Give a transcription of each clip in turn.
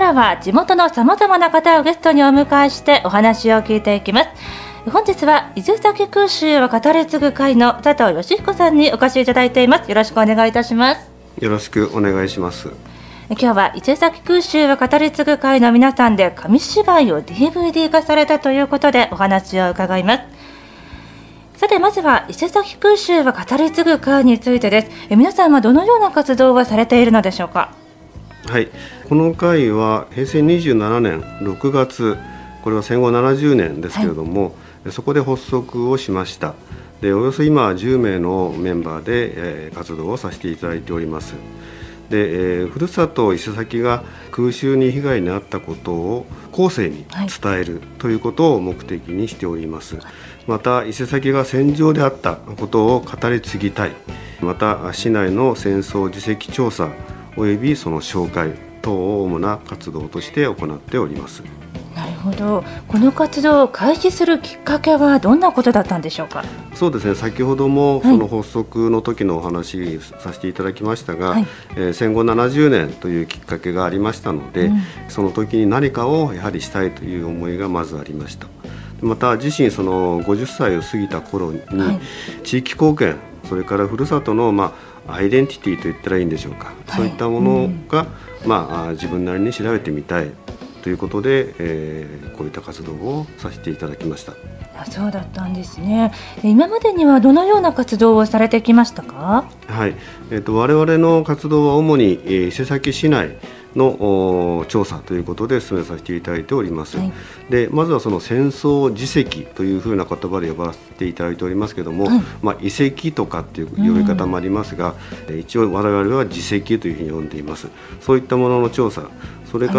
からは地元のさまざまな方をゲストにお迎えしてお話を聞いていきます。本日は伊勢崎空襲を語り継ぐ会の佐藤義彦さんにお越しいただいています。よろしくお願いいたします。 よろしくお願いします。 今日は伊勢崎空襲を語り継ぐ会の皆さんで紙芝居を DVD 化されたということでお話を伺います。さてまずは伊勢崎空襲を語り継ぐ会についてです。皆さんはどのような活動をされているのでしょうか。 はい、この会は平成27年6月、これは戦後70年ですけれども、そこで発足をしました。でおよそ今10名のメンバーで、活動をさせていただいております。でふるさと伊勢崎が空襲に被害に遭ったことを後世に伝えるということを目的にしております。また伊勢崎が戦場であったことを語り継ぎたい。また市内の戦争自責調査およびその紹介等を主な活動として行っております。 なるほど。この活動を開始するきっかけはどんなことだったんでしょうか。 そうですね、先ほどもその発足の時のお話させていただきましたが、戦後70年というきっかけがありましたので、その時に何かをやはりしたいという思いがまずありました。また自身その50歳を過ぎた頃に、地域貢献、それからふるさとのアイデンティティと言ったらいいんでしょうか、そういったものが、自分なりに調べてみたいということで、こういった活動をさせていただきました。 そうだったんですね。今までにはどのような活動をされてきましたか。 はい、我々の活動は主に、伊勢崎市内の調査ということで進めさせていただいております。でまずはその戦争自責というふうな言葉で呼ばせていただいておりますけども、遺跡とかっていう呼び方もありますが、一応我々は自責というふうに呼んでいます。そういったものの調査、それから、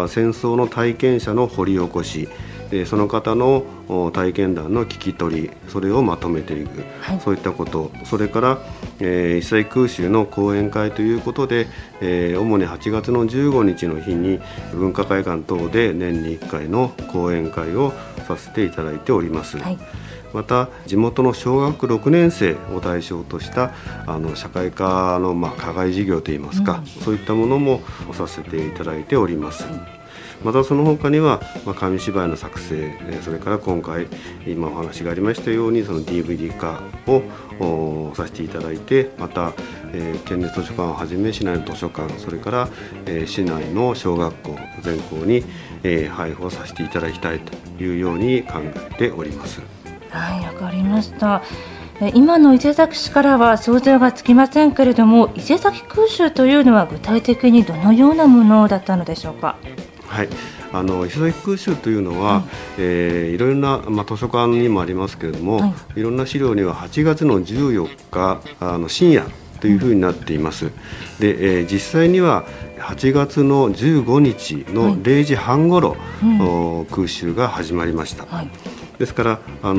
戦争の体験者の掘り起こし、その方の体験談の聞き取り、それをまとめていく、そういったこと、それから、伊勢崎空襲の講演会ということで、主に8月の15日の日に文化会館等で年に1回の講演会をさせていただいております。また地元の小学6年生を対象とした社会科の課外授業といいますか、そういったものもさせていただいております。またその他には、紙芝居の作成、それから今回今お話がありましたようにその DVD 化をさせていただいて、また、県立図書館をはじめ市内の図書館、それから、市内の小学校全校に、配布をさせていただきたいというように考えております。 はい、わかりました。今の伊勢崎市からは想像がつきませんけれども、伊勢崎空襲というのは具体的にどのようなものだったのでしょうか。 はい、伊勢崎空襲というのは、いろいろな、図書館にもありますけれども、いろんな資料には8月の14日深夜というふうになっています。で、実際には8月の15日の0時半ごろ、空襲が始まりました。ですから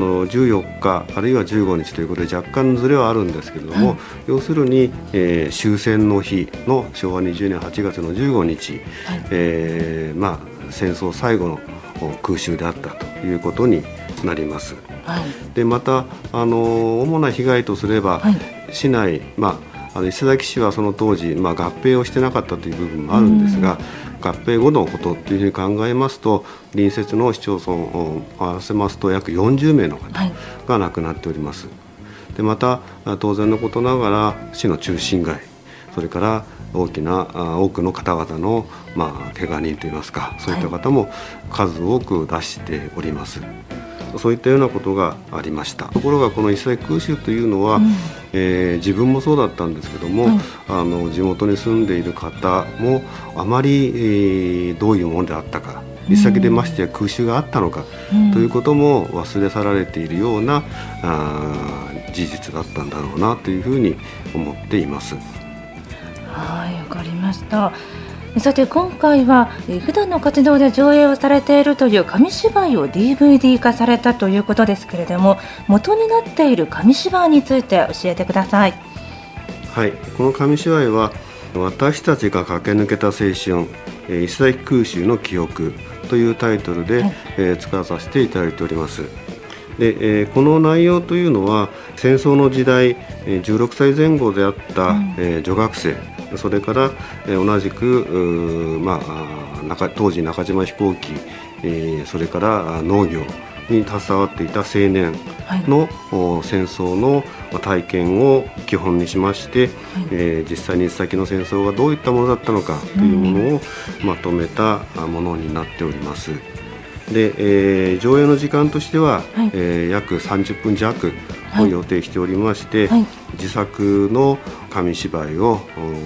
14日あるいは15日ということで若干ずれはあるんですけれども、要するに、終戦の日の昭和20年8月の15日、戦争最後の空襲であったということになります。でまた主な被害とすれば、市内、伊勢崎市はその当時、合併をしてなかったという部分もあるんですが、合併後のことというふうに考えますと、隣接の市町村を合わせますと約40名の方が亡くなっております。でまた当然のことながら市の中心街、それから多くの方々の、怪我人といいますか、そういった方も数多く出しております。そういったようなことがありました。ところがこの伊勢崎空襲というのは、自分もそうだったんですけども、地元に住んでいる方もあまり、どういうものであったか、伊勢崎でましてや空襲があったのか、ということも忘れ去られているような事実だったんだろうなというふうに思っています。 はい、わかりました。さて今回は普段の活動で上映をされているという紙芝居を DVD 化されたということですけれども、元になっている紙芝居について教えてください。 はい、この紙芝居は私たちが駆け抜けた青春、伊勢崎空襲の記憶というタイトルで、作らさせていただいております。 でこの内容というのは戦争の時代16歳前後であった、女学生、それから同じく当時中島飛行機、それから農業に携わっていた青年の、戦争の体験を基本にしまして、実際に先の戦争がどういったものだったのかというものをまとめたものになっております。で、上映の時間としては、約30分弱を予定しておりまして、自作の紙芝居を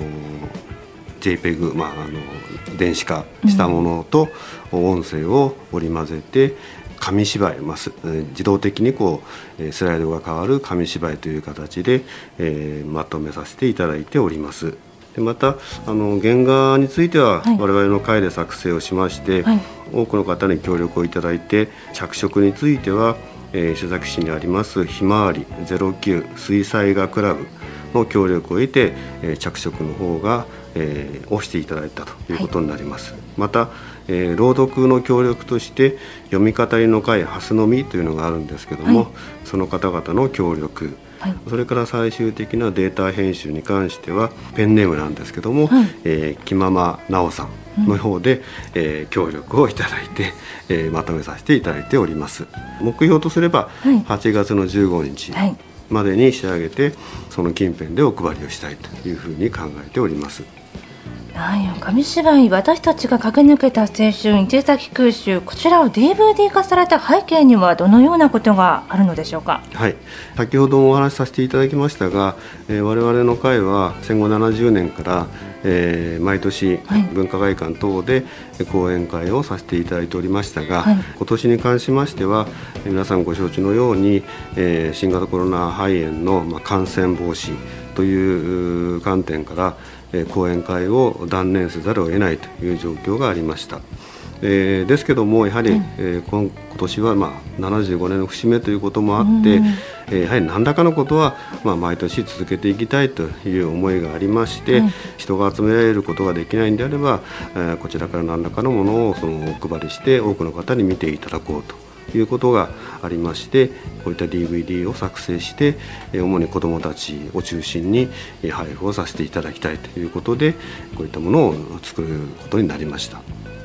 JPEG、電子化したものと音声を織り交ぜて紙芝居、自動的にスライドが変わる紙芝居という形で、まとめさせていただいております。でまた原画については、我々の会で作成をしまして、多くの方に協力をいただいて、着色については、伊勢崎市にありますひまわり09水彩画クラブの協力を得て、着色の方が、をしていただいたということになります。また、朗読の協力として読み語りの会ハスの実というのがあるんですけども、その方々の協力、それから最終的なデータ編集に関してはペンネームなんですけども、木間間直さんの方で、協力をいただいて、まとめさせていただいております。目標とすれば、8月の15日までに仕上げて、その近辺でお配りをしたいというふうに考えております。 紙芝居私たちが駆け抜けた青春伊勢崎空襲、こちらを DVD 化された背景にはどのようなことがあるのでしょうか。 先ほどもお話しさせていただきましたが、我々の会は戦後70年から、毎年文化会館等で講演会をさせていただいておりましたが、今年に関しましては皆さんご承知のように、新型コロナ肺炎の感染防止という観点から講演会を断念せざるを得ないという状況がありました。ですけどもやはり、今年は75年の節目ということもあって、やはり何らかのことは、毎年続けていきたいという思いがありまして、人が集められることができないんであれば、こちらから何らかのものをお配りして多くの方に見ていただこうということがありまして、こういった DVD を作成して主に子どもたちを中心に配布をさせていただきたいということで、こういったものを作ることになりました。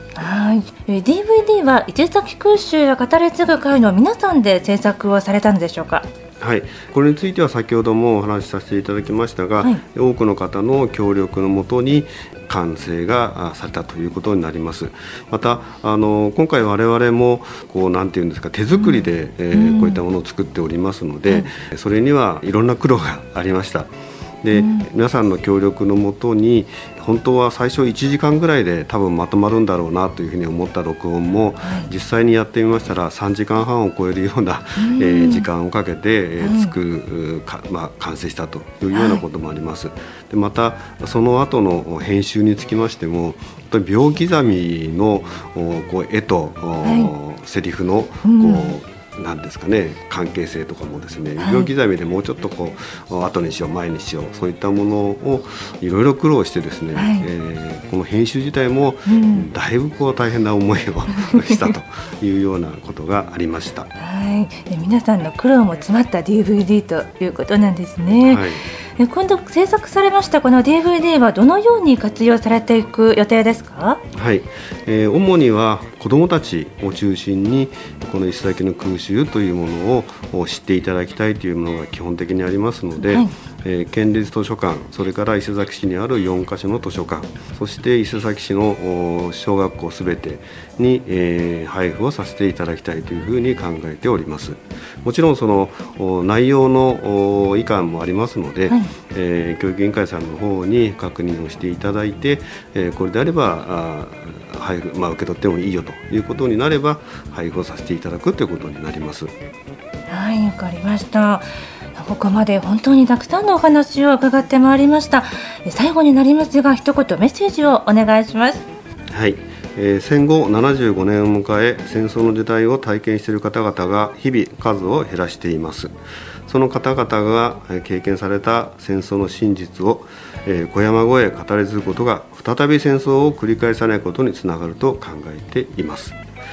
DVD は伊勢崎空襲や語り継ぐ会の皆さんで制作をされたのでしょうか。 これについては先ほどもお話しさせていただきましたが、多くの方の協力のもとに完成がされたということになります。また今回我々もなんていうんですか、手作りで、こういったものを作っておりますので、それにはいろんな苦労がありました。で、皆さんの協力のもとに本当は最初1時間ぐらいで多分まとまるんだろうなというふうに思った録音も、実際にやってみましたら3時間半を超えるような、時間をかけて、完成したというようなこともあります。でまたその後の編集につきましても秒刻みの絵と、セリフのなんですかね、関係性とかもですね、秒刻みでもうちょっと後にしよう前にしよう、そういったものをいろいろ苦労してですね、この編集自体もだいぶ大変な思いをしたというようなことがありました。 皆さんの苦労も詰まった DVD ということなんですね。今度制作されましたこの DVD はどのように活用されていく予定ですか。 主には子どもたちを中心にこの伊勢崎の空襲というものを知っていただきたいというものが基本的にありますので、県立図書館、それから伊勢崎市にある4カ所の図書館、そして伊勢崎市の小学校すべてに、配布をさせていただきたいというふうに考えております。もちろんその内容の移管もありますので、教育委員会さんの方に確認をしていただいて、これであれば配布、受け取ってもいいよということになれば配布をさせていただくということになります。 わかりました。ここまで本当にたくさんのお話を伺ってまいりました。最後になりますが一言メッセージをお願いします。 戦後75年を迎え戦争の時代を体験している方々が日々数を減らしています。その方々が経験された戦争の真実を小山越え語り継ぐことが再び戦争を繰り返さないことにつながると考えています。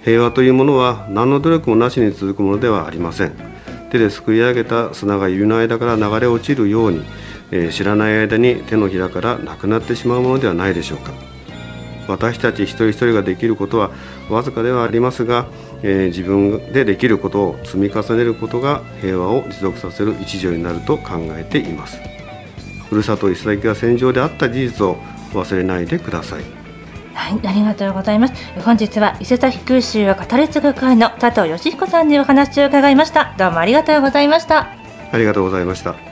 平和というものは何の努力もなしに続くものではありません。手ですくい上げた砂が指の間から流れ落ちるように、知らない間に手のひらからなくなってしまうものではないでしょうか。私たち一人一人ができることはわずかではありますが、自分でできることを積み重ねることが平和を持続させる一助になると考えています。ふるさと伊勢崎が戦場であった事実を忘れないでください。 はい、ありがとうございます。本日は伊勢崎空襲を語り継ぐ会の佐藤義彦さんにお話を伺いました。どうもありがとうございました。 ありがとうございました。